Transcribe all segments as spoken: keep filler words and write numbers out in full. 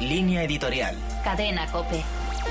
Línea editorial. Cadena COPE.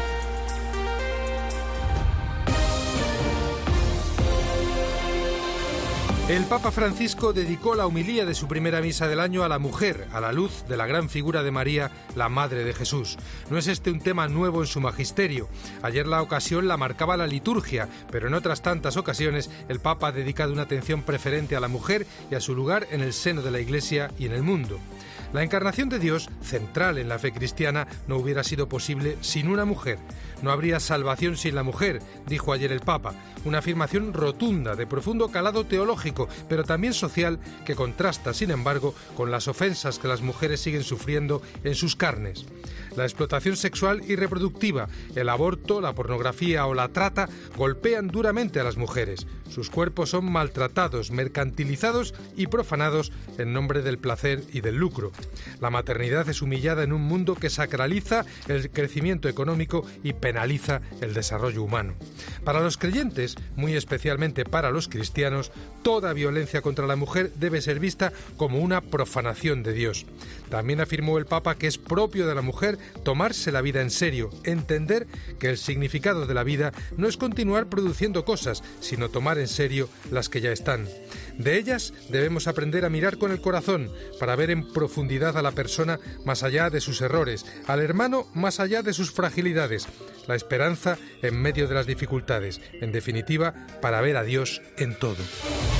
El Papa Francisco dedicó la homilía de su primera misa del año a la mujer, a la luz de la gran figura de María, la Madre de Jesús. No es este un tema nuevo en su magisterio. Ayer la ocasión la marcaba la liturgia, pero en otras tantas ocasiones el Papa ha dedicado una atención preferente a la mujer y a su lugar en el seno de la Iglesia y en el mundo. La encarnación de Dios, central en la fe cristiana, no hubiera sido posible sin una mujer. No habría salvación sin la mujer, dijo ayer el Papa, una afirmación rotunda, de profundo calado teológico, pero también social, que contrasta, sin embargo, con las ofensas que las mujeres siguen sufriendo en sus carnes. La explotación sexual y reproductiva, el aborto, la pornografía o la trata golpean duramente a las mujeres. Sus cuerpos son maltratados, mercantilizados y profanados en nombre del placer y del lucro. La maternidad es humillada en un mundo que sacraliza el crecimiento económico y penaliza el desarrollo humano. Para los creyentes, muy especialmente para los cristianos, toda violencia contra la mujer debe ser vista como una profanación de Dios. También afirmó el Papa que es propio de la mujer tomarse la vida en serio, entender que el significado de la vida no es continuar produciendo cosas, sino tomar en serio las que ya están. De ellas debemos aprender a mirar con el corazón para ver en profundidad a la persona más allá de sus errores, al hermano más allá de sus fragilidades, la esperanza en medio de las dificultades, en definitiva, para ver a Dios en todo.